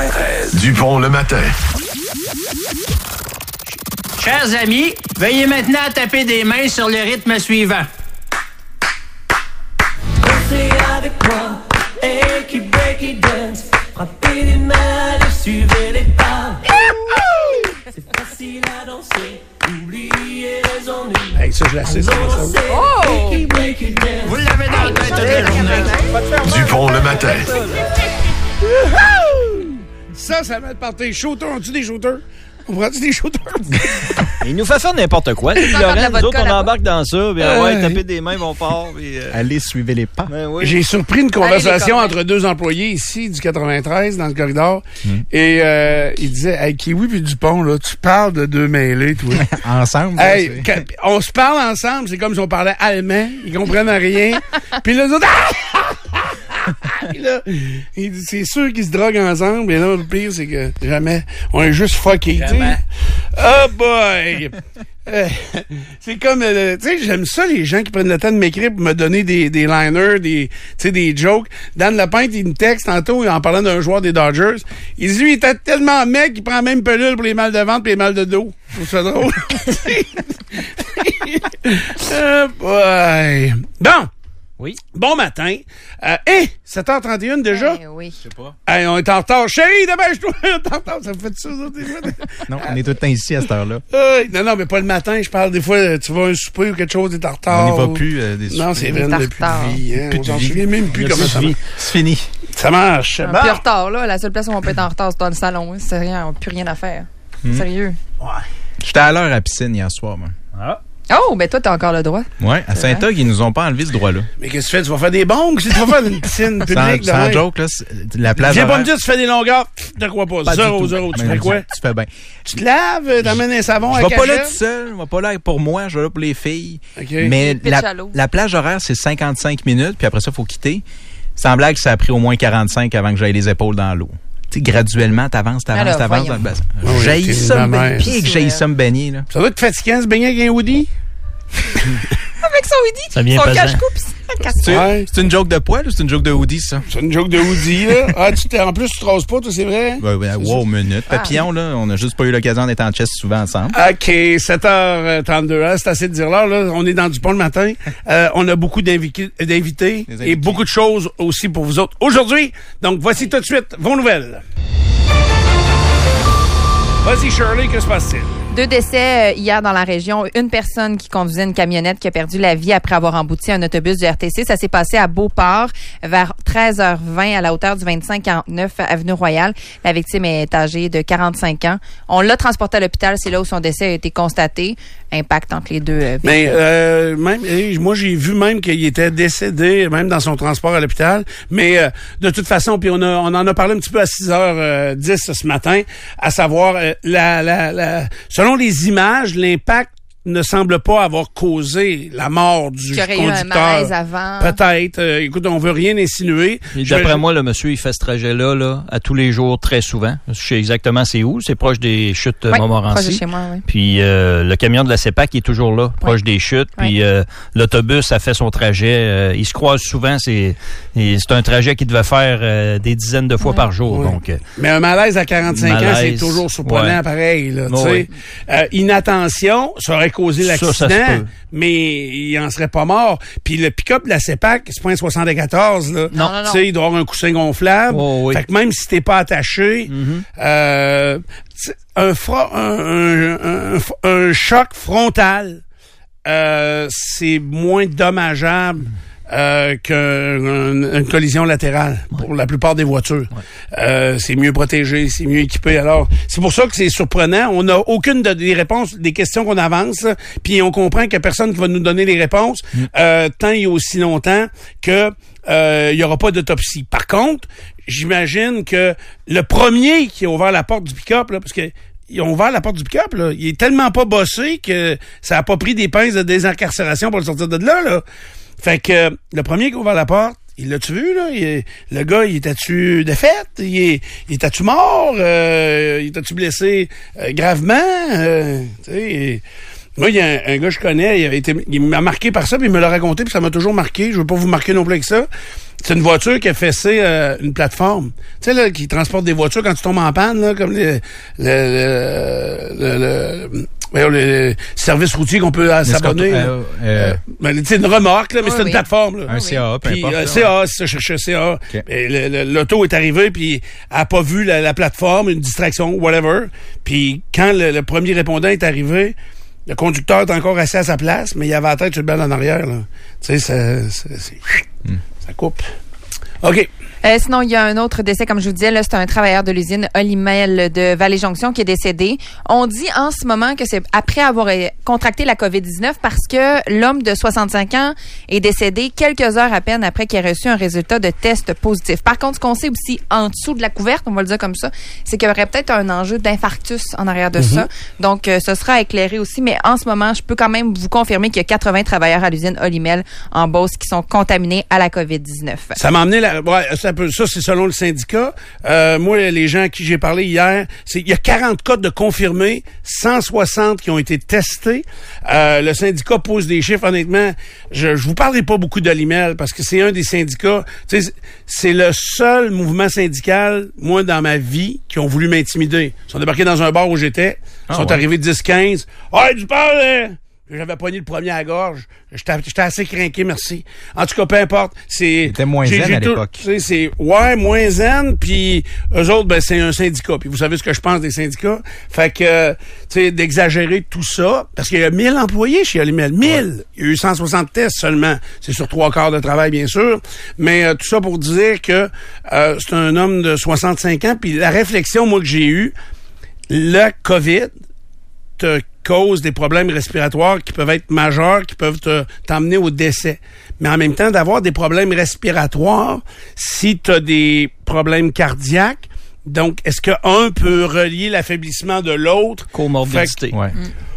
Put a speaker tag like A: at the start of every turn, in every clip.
A: 93. Dupont le matin.
B: Chers amis, veuillez maintenant taper des mains sur le rythme suivant.
C: Dansez avec moi, Eki Breaky Dance. Frappez les mains, allez, suivez les pas. C'est facile à danser, oubliez les ennuis.
D: Hey, ça, je la sais, ça.
C: Oh! Eki Breaky Dance.
B: Vous l'avez dans la tête toute la journée.
A: Dupont le matin.
D: Ça met par tes shooters. On tue des shooters? On prend-tu des shooters?
E: Il nous fait faire n'importe quoi. Laurent, nous autres, on embarque dans ça. Puis, ouais, taper des mains, on part. Puis,
F: allez, suivez les pas.
E: Ben, oui.
D: J'ai surpris une conversation entre deux employés ici du 93 dans le corridor. Et il disait, hey, Kiwi puis Dupont, là, tu parles de deux mêlés, toi.
F: Ensemble.
D: Hey, on se parle ensemble, c'est comme si on parlait allemand. Ils comprennent rien. Puis les autres... Puis là, il dit, c'est sûr qu'ils se droguent ensemble. Et là, le pire, c'est que jamais. On est juste fuckés. Oh boy! C'est comme, tu sais, j'aime ça, les gens qui prennent le temps de m'écrire pour me donner des liners, des jokes. Dan Lepinte, il me texte tantôt en parlant d'un joueur des Dodgers. Il dit, lui, il était tellement mec qu'il prend même pelule pour les mal de ventre et les mal de dos. Je trouve ça drôle. Oh boy! Bon!
E: Oui.
D: Bon matin. 7h31 déjà?
G: Oui.
E: Je sais pas.
D: Hey, on est en retard. Chérie, dépêche-toi. On est en retard. Ça me fait ça,
F: Non, on est tout le temps ici à cette heure-là.
D: Non, mais pas le matin. Je parle des fois, tu vas à un souper ou quelque chose, t'es en retard.
F: On n'y va plus des
D: Non, c'est vrai, depuis vie. Hein?
F: Plus
D: On
F: de
D: s'en
F: vie.
D: souvient même plus comment ça marche.
F: C'est fini.
D: Ça marche.
G: Un peu en retard, là. La seule place où on peut être en retard, c'est dans le salon. Hein. C'est rien, on n'a plus rien à faire. Sérieux.
D: Ouais.
F: J'étais à l'heure à la piscine hier soir, moi.
E: Ah.
G: Oh, ben toi, t'as encore le droit.
F: Ouais, à Saint-Og, ils nous ont pas enlevé ce droit-là.
D: Mais qu'est-ce que tu fais? Tu vas faire des bombes? Si tu vas faire une piscine publique,
F: Sans joke, là, la plage
D: viens pas
F: horaire-
D: me dire que tu fais des longueurs. De quoi pas?
F: Pas du
D: Zéro.
F: tout.
D: Tu
F: Mais
D: fais quoi?
F: Tu fais bien.
D: Tu te laves, t'amènes un savon à
F: Je vais pas là
D: cachette?
F: tout seul, je vais pas là pour moi, je vais là pour les filles.
D: OK.
F: Mais
G: Pitch à l'eau.
F: la plage horaire, c'est 55 minutes, puis après ça, il faut quitter. Sans blague, ça a pris au moins 45 avant que j'aille les épaules dans l'eau. Tu sais, graduellement, t'avances
G: Alors,
F: dans
G: voyons.
F: le bassin.
D: Oui,
F: J'haïs
D: t'es
F: ça
D: une
F: me
D: mamère.
F: baigner. Pire que j'haïs ça me baigner, là.
D: Ça doit être fatigant, se baigner avec un hoodie?
G: Avec son hoodie,
E: Ça vient
G: son
E: pesant.
G: cache-coupe,
D: Ouais.
F: C'est une joke de poil ou c'est une joke de hoodie, ça?
D: C'est une joke de hoodie, là. En plus, tu te rases pas, toi, c'est vrai?
F: Wow, minute. Papillon, là, on a juste pas eu l'occasion d'être en chest souvent ensemble.
D: OK, 7h32, hein, c'est assez de dire l'heure, là. On est dans Dupont le matin. On a beaucoup d'invités et beaucoup de choses aussi pour vous autres aujourd'hui. Donc, voici tout de suite vos nouvelles. Vas-y, Shirley, que se passe-t-il?
G: 2 décès hier dans la région. Une personne qui conduisait une camionnette qui a perdu la vie après avoir embouti un autobus du RTC. Ça s'est passé à Beauport vers 13h20 à la hauteur du 2549 avenue Royale. La victime est âgée de 45 ans. On l'a transporté à l'hôpital. C'est là où son décès a été constaté. Impact entre les deux véhicules.
D: Mais moi, j'ai vu même qu'il était décédé, même dans son transport à l'hôpital. Mais de toute façon, puis on en a parlé un petit peu à 6h10 ce matin, à savoir, selon les images, l'impact ne semble pas avoir causé la mort du
G: Qu'il y aurait eu
D: conducteur.
G: un malaise avant.
D: Peut-être. Écoute, on veut rien insinuer.
E: Et d'après moi, le monsieur, il fait ce trajet-là là, à tous les jours, très souvent. Je sais exactement c'est où. C'est proche des chutes
G: Ouais,
E: Montmorency.
G: proche de chez moi, oui.
E: Puis le camion de la CEPAC est toujours là, proche des chutes. Puis l'autobus a fait son trajet. Il se croise souvent. C'est un trajet qu'il devait faire des dizaines de fois par jour.
D: Ouais.
E: Donc,
D: Mais un malaise à 45 ans, c'est
E: malaise,
D: toujours surprenant,
E: ouais.
D: pareil. Là,
E: Oh,
D: tu sais. Inattention, ça aurait causé
E: Ça se
D: l'accident,
E: peut.
D: mais il en serait pas mort. Puis le pick-up de la CEPAC, c'est pas un 74, là.
G: Non.
D: Tu sais, il doit avoir un coussin gonflable.
E: Oh, oui.
D: Fait que même si t'es pas attaché, un choc frontal, c'est moins dommageable qu'une collision latérale pour la plupart des voitures. C'est mieux protégé, c'est mieux équipé. Alors, c'est pour ça que c'est surprenant. On n'a aucune des réponses, des questions qu'on avance, puis on comprend qu'il n'y a personne qui va nous donner les réponses tant et aussi longtemps que il y aura pas d'autopsie. Par contre, j'imagine que le premier qui a ouvert la porte du pick-up, là, parce que ils ont ouvert la porte du pick-up, là, il est tellement pas bossé que ça a pas pris des pinces de désincarcération pour le sortir de là, là. Fait que le premier qui a ouvert la porte, il l'a-tu vu, là? Le gars, il était-tu défaite? Il était-tu mort? Il était-tu blessé gravement? Tu sais... Moi, il y a un gars que je connais, il m'a marqué par ça, puis il me l'a raconté, puis ça m'a toujours marqué. Je veux pas vous marquer non plus avec ça. C'est une voiture qui a fessé une plateforme. Tu sais, là, qui transporte des voitures quand tu tombes en panne, là, comme le service routier qu'on peut s'abonner. C'est une remorque, là, mais c'est une plateforme. Là.
F: Un CA, peu importe.
D: CA, c'est ça, je cherchais CA. Okay. L'auto est arrivé, puis elle n'a pas vu la plateforme, une distraction, whatever. Puis quand le premier répondant est arrivé, le conducteur est encore assis à sa place, mais il avait la tête sur le banc en arrière. Tu sais, ça coupe. OK.
G: Sinon, il y a un autre décès, comme je vous disais, là, c'est un travailleur de l'usine Olimel de Vallée-Jonction qui est décédé. On dit en ce moment que c'est après avoir contracté la COVID-19 parce que l'homme de 65 ans est décédé quelques heures à peine après qu'il ait reçu un résultat de test positif. Par contre, ce qu'on sait aussi en dessous de la couverte, on va le dire comme ça, c'est qu'il y aurait peut-être un enjeu d'infarctus en arrière de ça. Donc, ce sera éclairé aussi. Mais en ce moment, je peux quand même vous confirmer qu'il y a 80 travailleurs à l'usine Olimel en Beauce qui sont contaminés à la COVID-19.
D: Ça m'a amené ça, c'est selon le syndicat. Moi, les gens à qui j'ai parlé hier, il y a 40 cas de confirmés, 160 qui ont été testés. Le syndicat pose des chiffres. Honnêtement, je vous parlerai pas beaucoup d'Olimel parce que c'est un des syndicats. C'est le seul mouvement syndical, moi, dans ma vie, qui ont voulu m'intimider. Ils sont débarqués dans un bar où j'étais. Ils sont arrivés 10-15. « Hey, tu parles, J'avais pogné le premier à la gorge. J'étais assez craqué, merci. En tout cas, peu importe.
F: C'était moins zen à l'époque.
D: C'est moins zen, puis eux autres, ben c'est un syndicat. Puis vous savez ce que je pense des syndicats. Fait que, tu sais, d'exagérer tout ça, parce qu'il y a 1000 employés chez Olimel. 1000! Ouais. Il y a eu 160 tests seulement. C'est sur 3 quarts de travail, bien sûr. Mais tout ça pour dire que c'est un homme de 65 ans. Puis la réflexion, moi, que j'ai eue, le COVID te cause des problèmes respiratoires qui peuvent être majeurs, qui peuvent t'emmener au décès. Mais en même temps, d'avoir des problèmes respiratoires, si tu as des problèmes cardiaques, donc est-ce qu'un peut relier l'affaiblissement de l'autre?
E: Comorbidité.
F: Ouais.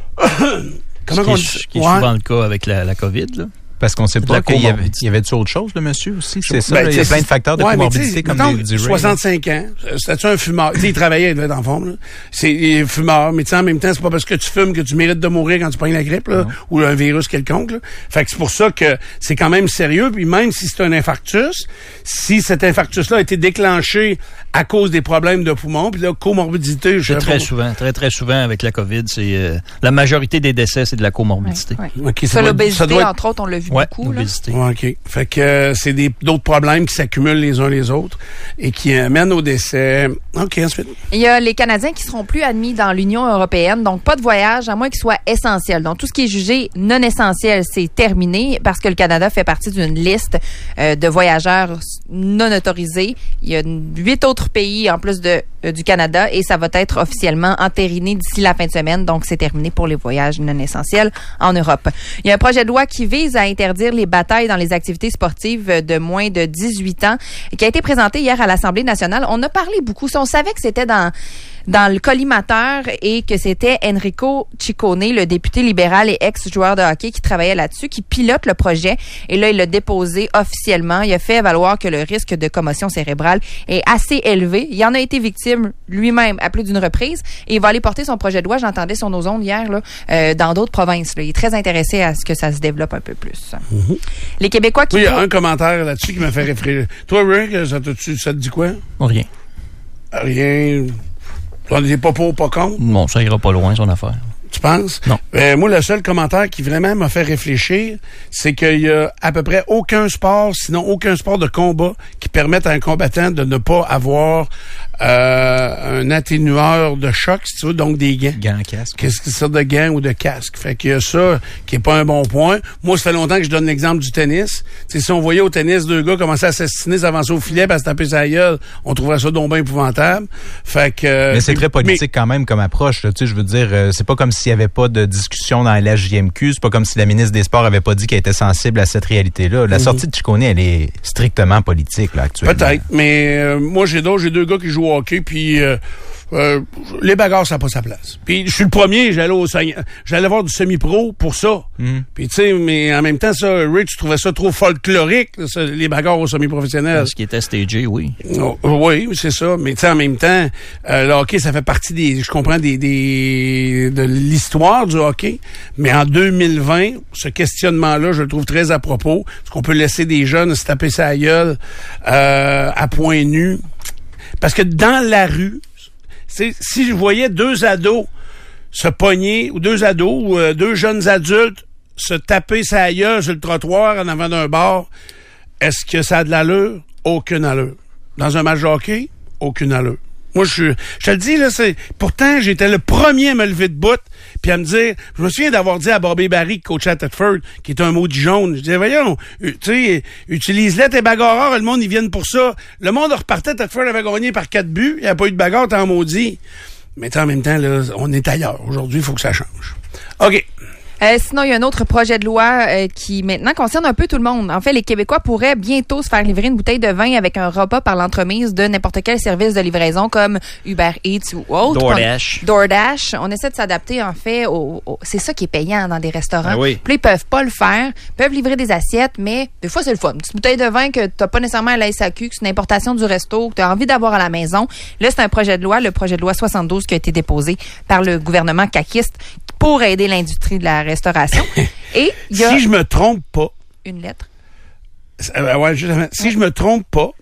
D: Comment on dit?
E: Ce qui est souvent le cas avec la COVID, là.
F: Parce qu'on sait pas qu'il y avait autre chose, le monsieur aussi. C'est ça, il y a plein de facteurs de comorbidité comme du
D: 65 ans, c'était-tu un fumeur? Il travaillait, il devait être en forme. Là. Il est fumeur, mais en même temps, c'est pas parce que tu fumes que tu mérites de mourir quand tu pognes la grippe là, ou un virus quelconque. Là. Fait que c'est pour ça que c'est quand même sérieux. Puis même si c'est un infarctus, si cet infarctus-là a été déclenché à cause des problèmes de poumon, puis là, comorbidité...
E: Très souvent avec la COVID, c'est la majorité des décès, c'est de la comorbidité.
G: Ouais. Okay, ça l'obésité, entre autres, on l'a vu beaucoup.
E: L'obésité.
D: Ouais, OK. Fait que c'est d'autres problèmes qui s'accumulent les uns les autres et qui amènent au décès. OK, ensuite.
G: Il y a les Canadiens qui seront plus admis dans l'Union européenne, donc pas de voyage, à moins qu'il soit essentiel. Donc tout ce qui est jugé non essentiel, c'est terminé parce que le Canada fait partie d'une liste de voyageurs non autorisés. Il y a 8 autres pays en plus du Canada et ça va être officiellement entériné d'ici la fin de semaine. Donc, c'est terminé pour les voyages non essentiels en Europe. Il y a un projet de loi qui vise à interdire les batailles dans les activités sportives de moins de 18 ans et qui a été présenté hier à l'Assemblée nationale. On a parlé beaucoup. On savait que c'était dans le collimateur et que c'était Enrico Ciccone, le député libéral et ex-joueur de hockey qui travaillait là-dessus, qui pilote le projet. Et là, il l'a déposé officiellement. Il a fait valoir que le risque de commotion cérébrale est assez élevé. Il en a été victime lui-même à plus d'une reprise et il va aller porter son projet de loi. J'entendais sur nos ondes hier là, dans d'autres provinces. Là. Il est très intéressé à ce que ça se développe un peu plus. Mm-hmm. Les Québécois qui...
D: Oui, il y a un commentaire là-dessus qui m'a fait réfléchir. Toi, Rick, ça te dit quoi?
E: Rien.
D: Rien... On n'est pas pour, pas contre?
E: Bon, ça ira pas loin, son affaire.
D: Tu penses?
E: Non.
D: Moi, le seul commentaire qui vraiment m'a fait réfléchir, c'est qu'il y a à peu près aucun sport, sinon aucun sport de combat, qui permette à un combattant de ne pas avoir un atténueur de choc, si tu veux, donc des gants.
F: Gants, casque.
D: Qu'est-ce que c'est de gants ou de casque? Fait qu'il y a ça qui est pas un bon point. Moi, ça fait longtemps que je donne l'exemple du tennis. T'sais, si on voyait au tennis 2 gars commencer à s'assiner, s'avancer au filet, à se taper sa gueule, on trouverait ça donc bien épouvantable. Fait que...
F: Mais c'est très politique quand même comme approche. Tu sais, je veux dire, c'est pas comme s'il y avait pas de discussion dans la JMQ. C'est pas comme si la ministre des Sports avait pas dit qu'elle était sensible à cette réalité-là. La sortie de Ciccone, elle est strictement politique, là, actuellement.
D: Peut-être, mais moi, j'ai 2 gars qui jouent au hockey, puis les bagarres, ça n'a pas sa place. Puis je suis le premier, j'allais voir du semi-pro pour ça. Puis tu sais, mais en même temps, ça, Rich, tu trouvais ça trop folklorique, ça, les bagarres au semi-professionnel.
E: Ce qui était stagé, oui.
D: Oui, c'est ça. Mais tu sais, en même temps, le hockey, ça fait partie je comprends de l'histoire du hockey. Mais en 2020, ce questionnement-là, je le trouve très à propos. Est-ce qu'on peut laisser des jeunes se taper sa gueule à point nu? Parce que dans la rue, si je voyais deux ados se pogner, ou deux jeunes adultes se taper sa gueule sur le trottoir en avant d'un bar, est-ce que ça a de l'allure? Aucune allure. Dans un match de hockey, aucune allure. Moi, je te le dis, là, pourtant, j'étais le premier à me lever de bout, puis à me dire, je me souviens d'avoir dit à Bobby Barry, qui coachait à Thetford, qui est un maudit jaune, je disais, voyons, tu sais, utilise-les tes bagarreurs, le monde, ils viennent pour ça. Le monde repartait, Thetford avait gagné par 4 buts, il n'y a pas eu de bagarre, t'en maudit. Mais en même temps, là, on est ailleurs. Aujourd'hui, il faut que ça change. OK.
G: Sinon, il y a un autre projet de loi qui maintenant concerne un peu tout le monde. En fait, les Québécois pourraient bientôt se faire livrer une bouteille de vin avec un repas par l'entremise de n'importe quel service de livraison comme Uber Eats ou autre. DoorDash. On essaie de s'adapter, en fait, c'est ça qui est payant dans des restaurants.
E: Oui.
G: Puis là, ils peuvent pas le faire. Ils peuvent livrer des assiettes, mais des fois, c'est le fun. Une petite bouteille de vin que t'as pas nécessairement à la SAQ, que c'est une importation du resto, que tu as envie d'avoir à la maison. Là, c'est un projet de loi, le projet de loi 72 qui a été déposé par le gouvernement caquiste pour aider l'industrie de la restauration. Et il y a
D: si je me trompe pas,
G: une lettre.
D: Ouais, justement, si je me trompe pas,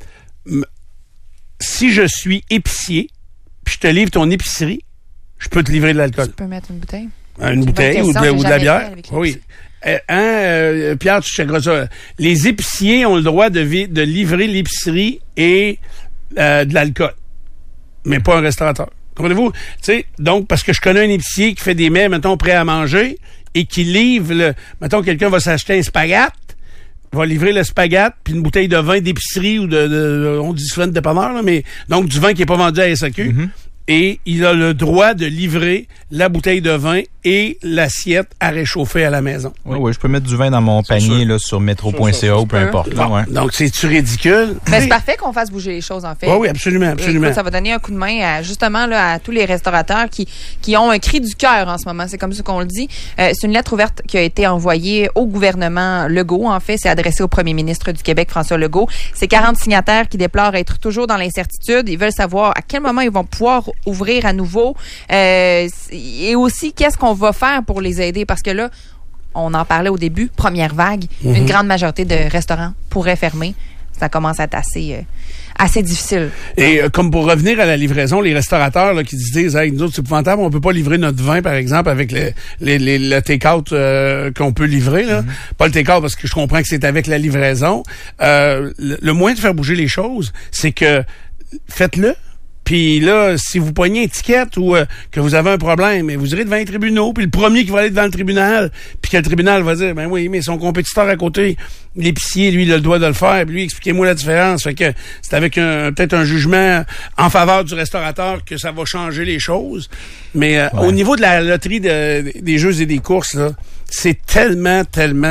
D: si je suis épicier, puis je te livre ton épicerie, je peux te livrer de l'alcool.
G: Tu peux mettre une bouteille.
D: Une bouteille ou de la bière. Oui. Pierre, tu checkeras ça. Les épiciers ont le droit de livrer l'épicerie et de l'alcool, mais pas un restaurateur. Comprenez-vous? Tu sais, donc, parce que je connais un épicier qui fait des mets, mettons, prêts à manger et qui livre mettons, quelqu'un va s'acheter un spaghette, va livrer le spaghette puis une bouteille de vin d'épicerie ou on dit souvent de dépanneur, là, mais donc du vin qui est pas vendu à la SAQ. Et il a le droit de livrer la bouteille de vin et l'assiette à réchauffer à la maison.
F: Oui, je peux mettre du vin dans mon panier là, sur metro.ca ou peu importe.
D: Bon,
F: ouais.
D: Donc, c'est-tu ridicule?
G: Mais c'est parfait qu'on fasse bouger les choses, en fait.
D: Oui, absolument.
G: Écoute, ça va donner un coup de main justement à tous les restaurateurs qui ont un cri du cœur en ce moment. C'est comme ça qu'on le dit. C'est une lettre ouverte qui a été envoyée au gouvernement Legault. En fait, c'est adressé au premier ministre du Québec, François Legault. C'est 40 signataires qui déplorent être toujours dans l'incertitude. Ils veulent savoir à quel moment ils vont pouvoir ouvrir à nouveau et aussi qu'est-ce qu'on va faire pour les aider, parce que là, on en parlait au début, première vague, une grande majorité de restaurants pourraient fermer. Ça commence à être assez difficile.
D: Et comme pour revenir à la livraison, les restaurateurs là, qui se disent, hey, nous autres, c'est épouvantable, on peut pas livrer notre vin, par exemple, avec le take-out qu'on peut livrer. Là. Pas le take-out parce que je comprends que c'est avec la livraison. Le moyen de faire bouger les choses, c'est que faites-le. Puis là, si vous pognez une étiquette ou que vous avez un problème, vous irez devant les tribunaux, puis le premier qui va aller devant le tribunal, puis que le tribunal va dire, ben oui, mais son compétiteur à côté, l'épicier, lui, il a le droit de le faire, puis lui, expliquez-moi la différence. Fait que c'est avec peut-être un jugement en faveur du restaurateur que ça va changer les choses. Mais au niveau de la loterie des jeux et des courses, là, c'est tellement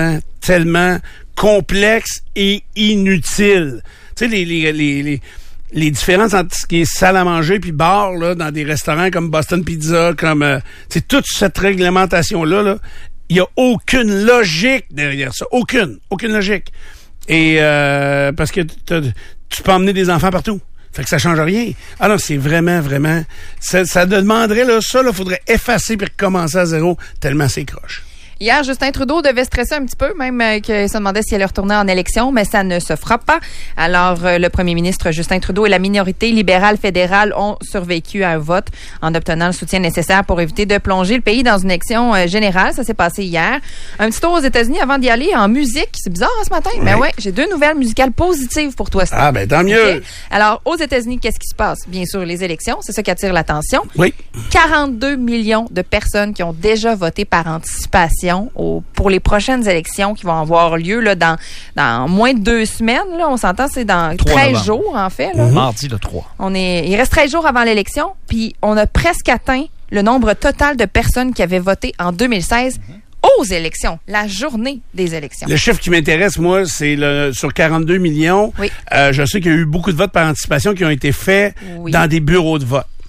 D: complexe et inutile. Tu sais, les différences entre ce qui est salle à manger puis bar là dans des restaurants comme Boston Pizza, comme toute cette réglementation là, il y a aucune logique derrière ça, aucune logique. Et parce que tu peux emmener des enfants partout. Fait que ça change rien. Ah non, c'est vraiment ça demanderait là faudrait effacer puis recommencer à zéro tellement c'est croche.
G: Hier, Justin Trudeau devait stresser un petit peu, même qu'il se demandait s'il allait retourner en élection, mais ça ne se fera pas. Alors, le premier ministre Justin Trudeau et la minorité libérale fédérale ont survécu à un vote en obtenant le soutien nécessaire pour éviter de plonger le pays dans une élection générale. Ça s'est passé hier. Un petit tour aux États-Unis avant d'y aller en musique. C'est bizarre ce matin, mais ouais, j'ai 2 nouvelles musicales positives pour toi.
D: Ah, ben tant mieux.
G: Okay? Alors, aux États-Unis, qu'est-ce qui se passe? Bien sûr, les élections, c'est ça qui attire l'attention.
D: Oui.
G: 42 millions de personnes qui ont déjà voté par anticipation pour les prochaines élections qui vont avoir lieu là, dans moins de 2 semaines. Là, on s'entend, c'est dans 13 jours, en fait. Là.
E: Mardi le 3.
G: Il reste 13 jours avant l'élection, puis on a presque atteint le nombre total de personnes qui avaient voté en 2016 aux élections, la journée des élections.
D: Le chiffre qui m'intéresse, moi, c'est sur 42 millions.
G: Oui.
D: Je sais qu'il y a eu beaucoup de votes par anticipation qui ont été faits dans des bureaux de vote.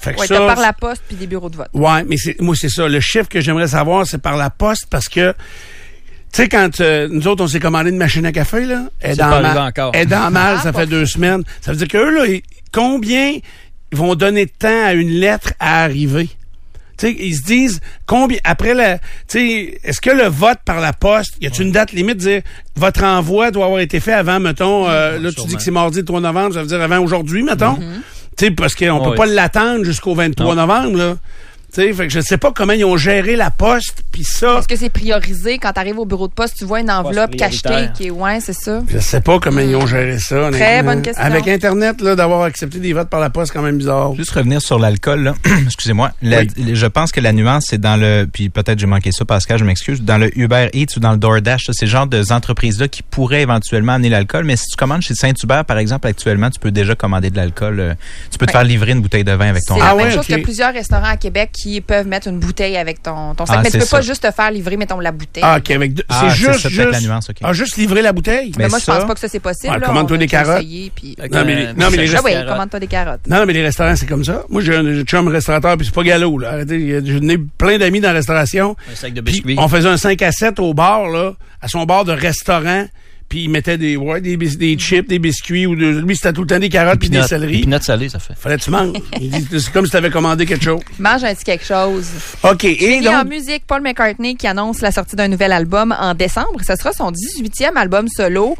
D: Fait que
G: Ouais,
D: ça,
G: t'as par la poste puis des bureaux de vote.
D: ouais, mais moi, c'est ça. Le chiffre que j'aimerais savoir, c'est par la poste parce que, tu sais, quand nous autres, on s'est commandé une machine à café, là, elle est
E: C'est pas
D: dans
E: arrivé
D: mal.
E: encore.
D: Elle est dans mal, ça
G: pas
D: fait 2 semaines. Ça veut dire qu'eux, là, combien ils vont donner de temps à une lettre à arriver? Tu sais, ils se disent, combien, après tu sais, est-ce que le vote par la poste, y a-t-il une date limite de dire, votre envoi doit avoir été fait avant, mettons, là, tu
E: sûrement.
D: dis que c'est mardi le 3 novembre, ça veut dire avant aujourd'hui, mettons? Tu sais, parce qu'on peut pas l'attendre jusqu'au 23 novembre, là. Tu sais, fait que je sais pas comment ils ont géré la poste, puis ça.
G: Est-ce que c'est priorisé quand tu arrives au bureau de poste, tu vois une enveloppe cachetée
E: prioritaire.
G: qui est ouais, c'est ça.
D: Je sais pas comment ils ont géré ça.
G: Très
D: honnêtement.
G: bonne question.
D: Avec Internet, là, d'avoir accepté des votes par la poste, c'est quand même bizarre.
F: Juste revenir sur l'alcool, là. Excusez-moi. Je pense que la nuance, c'est dans le, puis peut-être j'ai manqué ça, Pascal, je m'excuse, dans le Uber Eats ou dans le DoorDash, ça, c'est le genre d'entreprises-là qui pourraient éventuellement amener l'alcool. Mais si tu commandes chez Saint-Hubert, par exemple, actuellement, tu peux déjà commander de l'alcool. Tu peux te faire livrer une bouteille de vin avec ton
G: C'est la
D: Ah
G: même
D: ouais,
G: chose
D: ok.
G: qu'il y a plusieurs restaurants à Québec qui peuvent mettre une bouteille avec ton sac.
F: Ah,
G: mais tu
F: c'est
G: peux pas
F: ça.
G: juste te faire livrer, mettons, la bouteille.
D: Ah, OK, avec c'est
F: Ah,
D: juste,
F: c'est peut-être la nuance, OK.
D: juste livrer la bouteille?
G: mais
F: mais
G: moi, je
F: ça-
G: pense pas que ça, c'est possible.
D: Ouais,
G: là.
D: commande-toi
G: On a
D: des
G: déjà
D: carottes.
G: essayé, puis-
D: Non, mais les
G: Ah oui,
E: carottes.
G: commande-toi des carottes.
D: Non, mais les restaurants, c'est comme ça. Moi, j'ai un chum restaurateur, puis c'est pas galop, là. Arrêtez, j'ai plein d'amis dans la restauration.
E: Un sac de
D: Puis
E: biscuits.
D: on faisait un 5 à 7 au bar, là, à son bar de restaurant, puis il mettait des chips, des biscuits, ou lui, c'était tout le temps des carottes puis des
E: Des
D: céleris.
E: pinottes salées, ça fait.
D: Fallait que tu manges. Il dit, c'est comme si tu avais commandé quelque chose.
G: Mange un petit quelque chose.
D: OK, et
G: Et en
D: donc...
G: musique, Paul McCartney qui annonce la sortie d'un nouvel album en décembre. Ce sera son 18e album solo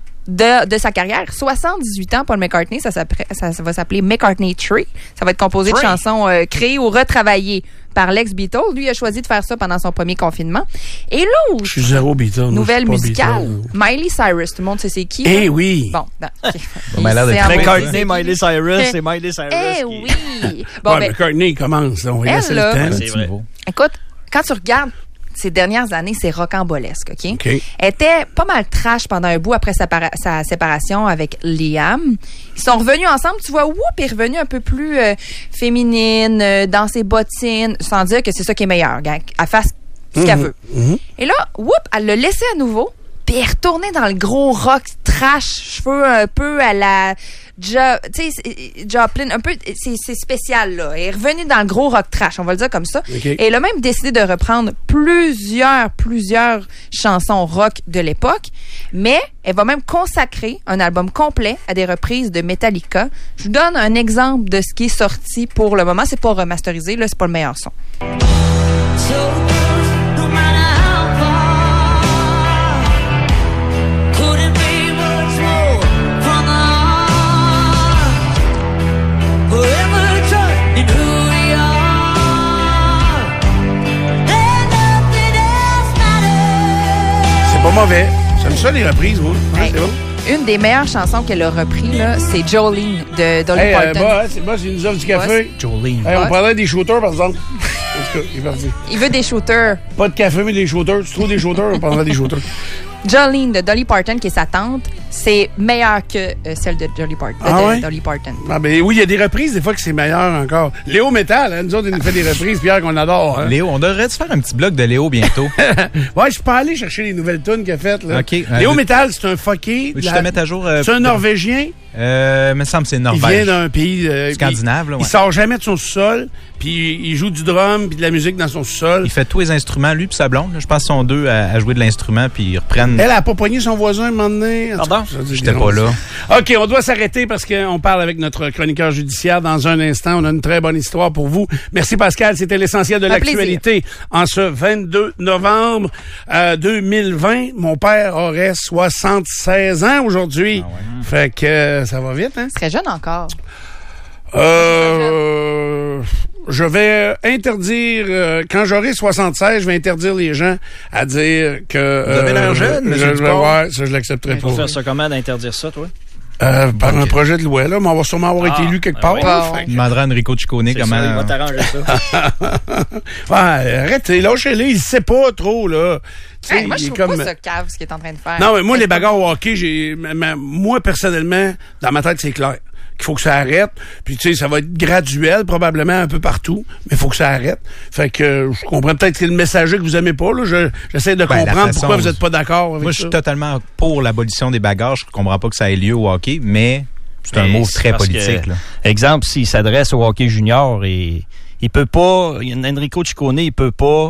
G: de sa carrière. 78 ans, Paul McCartney. Ça va s'appeler McCartney Tree. Ça va être composé de chansons créées ou retravaillées par l'ex-Beatle. Lui, il a choisi de faire ça pendant son premier confinement. Et l'autre
D: Je suis zéro Beatle. moi,
G: nouvelle
D: je suis pas
G: musicale,
D: Beatle.
G: Miley Cyrus. Tout le monde sait c'est qui?
D: Eh
G: là?
D: oui.
G: Bon, ben, OK.
F: Bon, ben, l'air de
G: Il
F: très
G: s'est
E: McCartney,
G: envoyé-
E: Miley Cyrus, c'est Miley Cyrus.
G: Eh
E: qui-
G: oui! Bon,
D: Ouais,
G: ben,
D: McCartney, il commence. On va
G: elle,
D: laisser le
G: là,
D: temps.
E: c'est vrai.
G: écoute, quand tu regardes ces dernières années, c'est rocambolesque, OK?
D: OK.
G: Elle était pas mal trash pendant un bout après sa séparation avec Liam. Ils sont revenus ensemble, tu vois, Whoop est revenue un peu plus féminine, dans ses bottines, sans dire que c'est ça qui est meilleur, gang. Elle fasse ce qu'elle veut. Et là, Whoop, elle l'a laissé à nouveau, puis elle est retournée dans le gros rock trash, cheveux un peu à la Joplin, un peu, c'est spécial, là. Elle est revenue dans le gros rock trash, on va le dire comme ça.
D: OK.
G: Et elle a même décidé de reprendre plusieurs chansons rock de l'époque, mais elle va même consacrer un album complet à des reprises de Metallica. Je vous donne un exemple de ce qui est sorti pour le moment. C'est pas remasterisé, là, c'est pas le meilleur son.
C: So, no matter how far, could it be much more from the heart? Forever trust in who we are, and nothing else matters.
D: C'est pas mauvais. J'aime ça, les reprises, moi. Ouais,
G: Hey,
D: c'est bon.
G: une des meilleures chansons qu'elle a repris, là, c'est Jolene de Dolly
D: Hey,
G: Parton.
D: c'est bon, il nous offre du café.
E: Jolene.
D: Hey, on
G: Boss.
D: parlait des shooters, par exemple. En tout cas, il est parti.
G: Il veut des shooters.
D: Pas de café, mais des shooters. Tu trouves des shooters, on parlera des shooters.
G: Jolene de Dolly Parton, qui est sa tante, c'est meilleur que celle de Dolly Parton.
D: Ah ouais?
G: Dolly Parton.
D: Ah ben oui, il y a des reprises, des fois, que c'est meilleur encore. Léo Métal, hein, nous autres, il nous fait des reprises, Pierre, qu'on adore. Hein.
F: Léo, on devrait se faire un petit blog de Léo bientôt.
D: Ouais, je peux aller chercher les nouvelles tunes qu'il a faites, là.
F: OK.
D: Léo Métal, c'est un fucké.
F: Je te mets à jour.
D: C'est un Norvégien.
F: Me semble que c'est
D: Il
F: Norvège.
D: vient d'un pays
F: Scandinave, là, ouais.
D: Il sort jamais de son sous-sol, puis il joue du drum puis de la musique dans son sous-sol.
F: Il fait tous les instruments, lui puis sa blonde. Là. Je pense qu'ils sont deux à jouer de l'instrument, puis ils reprennent.
D: Elle a pas pogné son voisin un moment donné. En tout
E: Pardon?
D: cas, ça,
F: J'étais pas là.
D: OK, on doit s'arrêter parce qu'on parle avec notre chroniqueur judiciaire dans un instant. On a une très bonne histoire pour vous. Merci Pascal, c'était l'essentiel de
G: Un
D: l'actualité. En ce 22 novembre 2020, mon père aurait 76 ans aujourd'hui. Fait que ça va vite, hein?
G: Très jeune encore.
D: Je vais interdire, quand j'aurai 76, je vais interdire les gens à dire que...
F: Vous avez l'air jeune, monsieur Dupont.
D: Ouais, ça, je l'accepterai
E: Faut
D: pas.
E: faire ça comment d'interdire ça, toi?
D: Par un projet de loi, là, mais on va sûrement avoir été élu quelque part.
E: oui.
D: là,
G: Bon.
D: fait que-
F: Il demandera à Enrico Ciccone
E: C'est
F: comment.
E: ça, il va t'arranger ça.
D: Ouais, arrêtez, lâchez-les, il sait pas trop, là. Tu sais,
G: Hey, moi,
D: il
G: je
D: est
G: trouve
D: comme...
G: pas ça cave, ce qu'il est en train de faire.
D: Non, mais moi, les bagarres au hockey, moi, personnellement, dans ma tête, c'est clair qu'il faut que ça arrête. Puis, tu sais, ça va être graduel, probablement, un peu partout, mais il faut que ça arrête. Fait que je comprends peut-être que c'est le messager que vous aimez pas, là. J'essaie de
F: Ben, la
D: comprendre
F: façon
D: pourquoi vous
F: où-
D: êtes pas d'accord avec
F: Moi, je
D: ça.
F: suis totalement pour l'abolition des bagarres. Je comprends pas que ça ait lieu au hockey, mais C'est un mot très politique. Là.
E: Exemple, s'il s'adresse au hockey junior, et il peut pas, Enrico Ciccone, il peut pas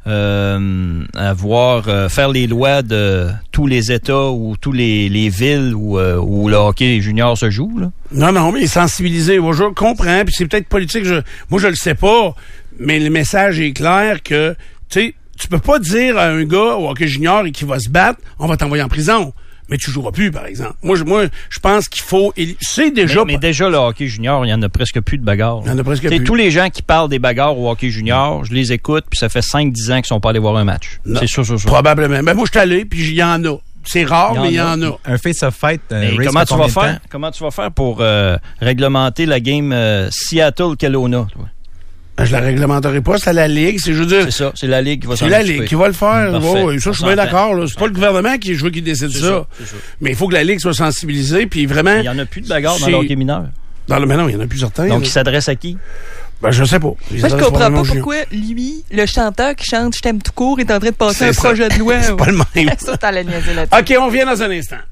E: faire les lois de tous les États ou tous les villes où le hockey junior se joue, là.
D: Non, mais sensibiliser. Moi, je comprends, puis c'est peut-être politique. Moi, je le sais pas, mais le message est clair que, tu sais, tu peux pas dire à un gars au hockey junior qui va se battre, on va t'envoyer en prison. Mais tu joueras plus, par exemple. Moi, je pense qu'il faut... C'est déjà...
E: Mais déjà, le hockey junior, il y en a presque plus de bagarres.
D: Il y en a presque plus.
E: Tous les gens qui parlent des bagarres au hockey junior, je les écoute, puis ça fait 5-10 ans qu'ils sont pas allés voir un match.
D: Non.
E: C'est sûr.
D: Probablement. Ben, moi, je suis allé, puis il y en a. C'est rare, mais il y en a.
F: Un face-off fight,
E: comment tu vas faire pour réglementer la game Seattle-Kelowna, toi?
D: Ben, je la réglementerai pas, c'est à la Ligue. C'est
E: ça, c'est la Ligue qui va s'en
D: occuper. C'est la Ligue qui va le faire.
E: Parfait.
D: Ça, je suis bien d'accord. Là. C'est pas le gouvernement qui décide ça. Mais il faut que la Ligue soit sensibilisée, puis vraiment...
E: Il y en a plus de bagarres dans le hockey mineur.
D: Mais non, il y en a plus certains.
E: Donc, il s'adresse à qui?
D: Ben, je sais pas.
H: Moi, je comprends pas pourquoi lui, le chanteur qui chante « Je t'aime tout court » est en train de passer un projet de loi.
D: C'est pas le même.
G: Ça, t'allais niaiser là-dessus.
D: OK, on vient dans un instant.